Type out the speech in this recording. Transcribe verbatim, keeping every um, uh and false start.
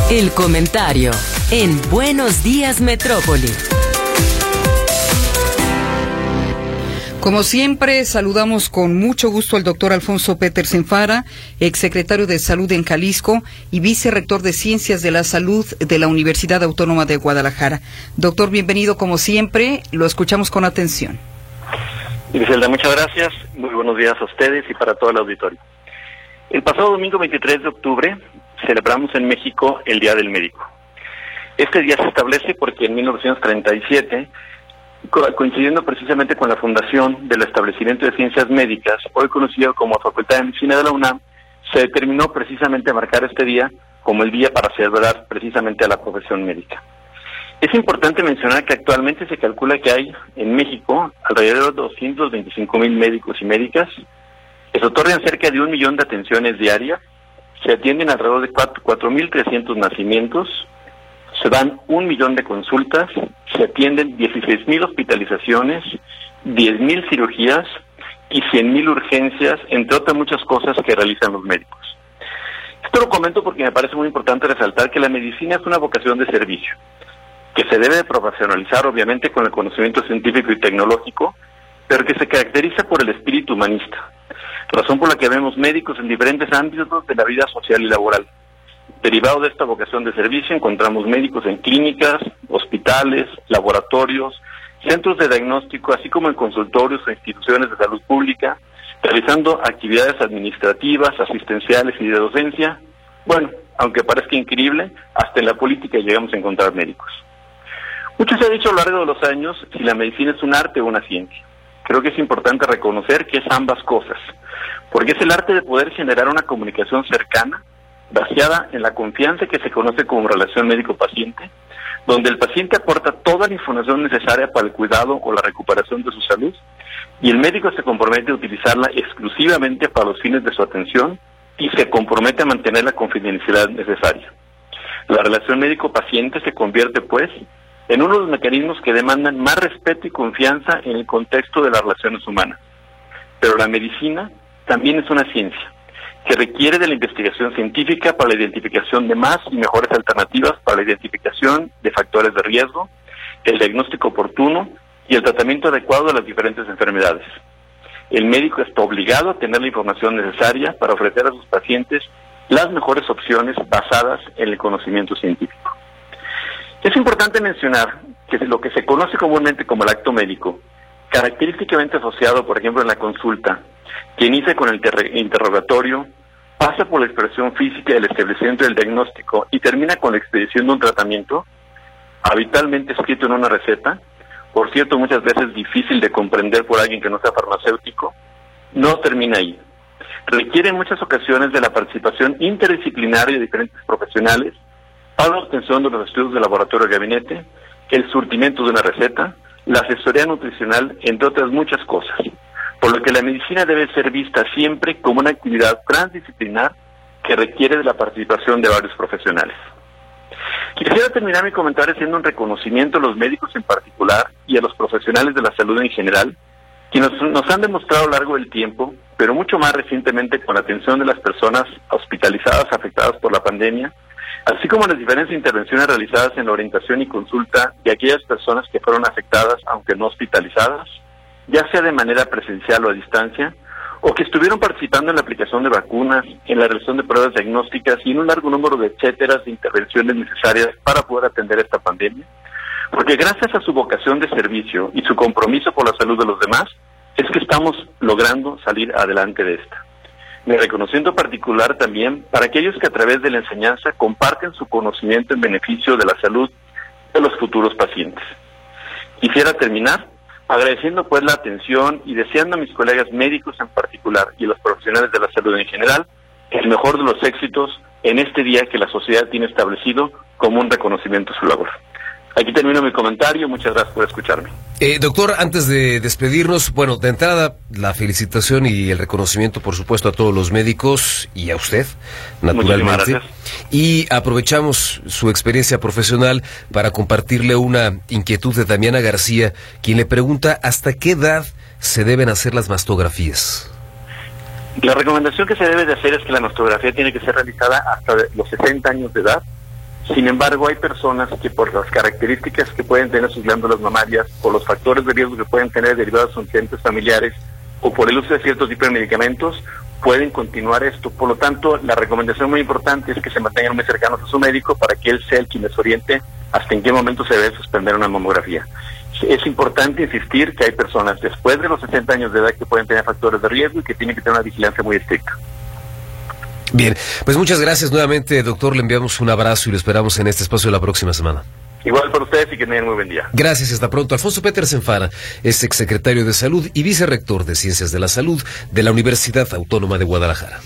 El comentario en Buenos Días Metrópoli. Como siempre, saludamos con mucho gusto al doctor Alfonso Petersen Fara, exsecretario de Salud en Jalisco y vicerrector de Ciencias de la Salud de la Universidad Autónoma de Guadalajara. Doctor, bienvenido como siempre, lo escuchamos con atención. Griselda, muchas gracias. Muy buenos días a ustedes y para todo el auditorio. El pasado domingo veintitrés de octubre celebramos en México el Día del Médico. Este día se establece porque en mil novecientos treinta y siete, coincidiendo precisamente con la fundación del establecimiento de ciencias médicas, hoy conocido como Facultad de Medicina de la UNAM, se determinó precisamente marcar este día como el día para celebrar precisamente a la profesión médica. Es importante mencionar que actualmente se calcula que hay en México alrededor de doscientos veinticinco mil médicos y médicas que se otorgan cerca de un millón de atenciones diarias, se atienden alrededor de cuatro mil trescientos nacimientos, se dan un millón de consultas, se atienden dieciséis mil hospitalizaciones, diez mil cirugías y cien mil urgencias, entre otras muchas cosas que realizan los médicos. Esto lo comento porque me parece muy importante resaltar que la medicina es una vocación de servicio, que se debe de profesionalizar obviamente con el conocimiento científico y tecnológico, pero que se caracteriza por el espíritu humanista, razón por la que vemos médicos en diferentes ámbitos de la vida social y laboral. Derivado de esta vocación de servicio, encontramos médicos en clínicas, hospitales, laboratorios, centros de diagnóstico, así como en consultorios o instituciones de salud pública, realizando actividades administrativas, asistenciales y de docencia. Bueno, aunque parezca increíble, hasta en la política llegamos a encontrar médicos. Mucho se ha dicho a lo largo de los años si la medicina es un arte o una ciencia. Creo que es importante reconocer que es ambas cosas, porque es el arte de poder generar una comunicación cercana, basada en la confianza que se conoce como relación médico-paciente, donde el paciente aporta toda la información necesaria para el cuidado o la recuperación de su salud, y el médico se compromete a utilizarla exclusivamente para los fines de su atención y se compromete a mantener la confidencialidad necesaria. La relación médico-paciente se convierte, pues, en uno de los mecanismos que demandan más respeto y confianza en el contexto de las relaciones humanas. Pero la medicina también es una ciencia, que requiere de la investigación científica para la identificación de más y mejores alternativas para la identificación de factores de riesgo, el diagnóstico oportuno y el tratamiento adecuado de las diferentes enfermedades. El médico está obligado a tener la información necesaria para ofrecer a sus pacientes las mejores opciones basadas en el conocimiento científico. Es importante mencionar que lo que se conoce comúnmente como el acto médico, característicamente asociado, por ejemplo, en la consulta, que inicia con el interrogatorio, pasa por la expresión física del establecimiento del diagnóstico y termina con la expedición de un tratamiento, habitualmente escrito en una receta, por cierto, muchas veces difícil de comprender por alguien que no sea farmacéutico, no termina ahí. Requiere en muchas ocasiones de la participación interdisciplinaria de diferentes profesionales para la obtención de los estudios de laboratorio de gabinete, el surtimiento de una receta, la asesoría nutricional, entre otras muchas cosas, por lo que la medicina debe ser vista siempre como una actividad transdisciplinar que requiere de la participación de varios profesionales. Quisiera terminar mi comentario haciendo un reconocimiento a los médicos en particular y a los profesionales de la salud en general, quienes nos, nos han demostrado a lo largo del tiempo, pero mucho más recientemente con la atención de las personas hospitalizadas afectadas por la pandemia, así como las diferentes intervenciones realizadas en la orientación y consulta de aquellas personas que fueron afectadas, aunque no hospitalizadas, ya sea de manera presencial o a distancia, o que estuvieron participando en la aplicación de vacunas, en la realización de pruebas diagnósticas y en un largo número de etcéteras de intervenciones necesarias para poder atender esta pandemia, porque gracias a su vocación de servicio y su compromiso por la salud de los demás, es que estamos logrando salir adelante de esta. Mi reconocimiento particular también para aquellos que a través de la enseñanza comparten su conocimiento en beneficio de la salud de los futuros pacientes. Quisiera terminar agradeciendo pues la atención y deseando a mis colegas médicos en particular y a los profesionales de la salud en general el mejor de los éxitos en este día que la sociedad tiene establecido como un reconocimiento a su labor. Aquí termino mi comentario, muchas gracias por escucharme. Eh, doctor, antes de despedirnos, bueno, de entrada, la felicitación y el reconocimiento, por supuesto, a todos los médicos y a usted, naturalmente. Y aprovechamos su experiencia profesional para compartirle una inquietud de Damiana García, quien le pregunta hasta qué edad se deben hacer las mastografías. La recomendación que se debe de hacer es que la mastografía tiene que ser realizada hasta los sesenta años de edad, Sin embargo, hay personas que por las características que pueden tener sus glándulas mamarias, por los factores de riesgo que pueden tener derivados de sus antecedentes familiares o por el uso de ciertos tipos de medicamentos, pueden continuar esto. Por lo tanto, la recomendación muy importante es que se mantengan muy cercanos a su médico para que él sea el quien les oriente hasta en qué momento se debe suspender una mamografía. Es importante insistir que hay personas después de los sesenta años de edad que pueden tener factores de riesgo y que tienen que tener una vigilancia muy estricta. Bien, pues muchas gracias nuevamente, doctor. Le enviamos un abrazo y lo esperamos en este espacio la próxima semana. Igual para ustedes y que tengan muy buen día. Gracias, hasta pronto. Alfonso Petersen Fara es exsecretario de Salud y vicerrector de Ciencias de la Salud de la Universidad Autónoma de Guadalajara.